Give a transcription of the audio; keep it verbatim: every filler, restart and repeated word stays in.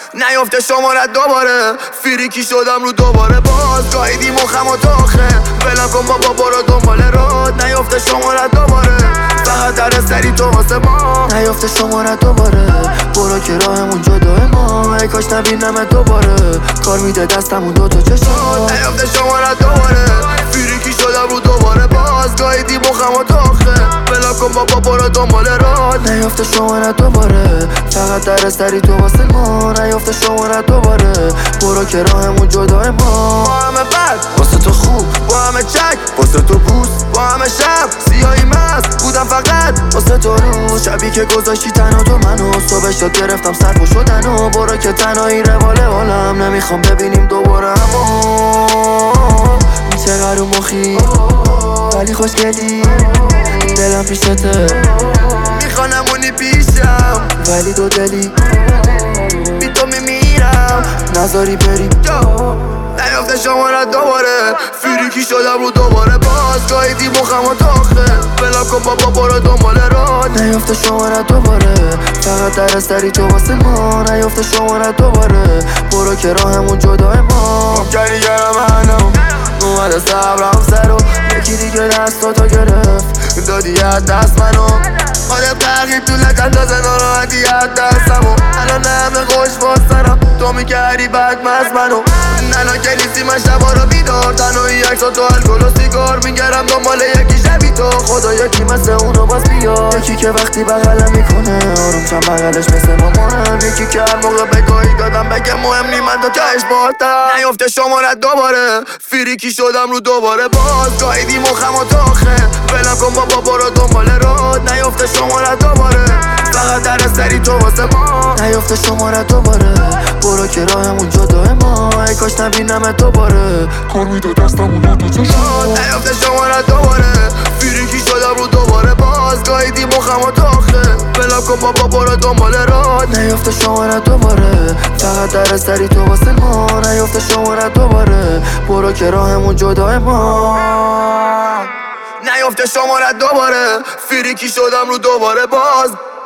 نیافته شمارت دوباره، فریکی شدم رو دوباره باز. گاهیدی مخم و تاخه ولم کن بابا برو دنبال راد. نیافته شمارت دوباره، فقط در سری تو واسه ما. نیافته شمارت دوباره، برو که راهمون جدای ما. ای کاش نبینمت دوباره، کار میده دستمون دوتا چشم. نیافته شمارت دوباره، فریکی شدم رو دوباره باز. گاهیدی مخم و تاخه ولم کن بابا برو دنبال راد. نیافته شمارت دوباره، فقط در سری تو واسه ما. نیافته شمارت دوباره، برو که راهمون جدای ما. با همه بد واسه تو خوب، با همه چک واسه تو بوست، با همه شب سیاهی مست بودم فقط واسه تو روز. شبی که گذاشتی تنها تو منو، صبح شد گرفتم سرپو شدن و برو که تنهایی روال حالم. نمیخوام ببینیم دوباره همو. چقدر مخی ولی خوشگلی، دلم پیشته میخوانمونی پیشم ولی دو دلی بی تو میمیرم نذاری بری. نیافته شمارت دوباره، فریکی شدم رو دوباره باز. گاهیدی مخم و تاخه ولم کن بابا برو دنبال راد. نیافته شمارت دوباره، فقط در سری تو واسه ما. نیافته شمارت دوباره، برو که راهمون جدای ما. ممکنی گرم منم اومده صبرم سرو، یکی دیگه دستاتو گرفت دادی از دست منو. آدم تغییر تو لکندازه ناراحتی از دستمو. الان همه خوش باستنم تو میکردی بد مز منو. ننا که نیستی من شبا رو بیدار، تنهایی عکسا تو الکل و سیگار. میگرم دنبال یکی شبی تو، خدا یکی مثل اونو باز بیار. یکی که وقتی بغلم میکنه آروم چند بغلش مثل مامانم. یکی که هر موقع بگاهی دادم بگه مهم نی من تا تهش باهاتم. نیافته شمارت دوباره، فریکی شدم رو دوباره باز. گاهیدی مخم و تاخه ولم کن بابا برو دنبال راد. نیافته شمارت دوباره، فقط در سری تو واسه ما. نیافته شمارت دوباره، برو که راهمون جدای ما. ای کاش نبینمت دوباره، کار میده دستمون دوتا چشم. نیافته شمارت دوباره، فریکی شدم رو دوباره باز. گاهیدی مخم و تاخه ولم کن بابا برو دنبال راد. نیافته شمارت دوباره، فقط در سری تو واسه ما. نیافته شمارت دوباره، برو که راهمون جدای ما. نیافته شمارت دوباره، فریکی شدم رو دوباره باز.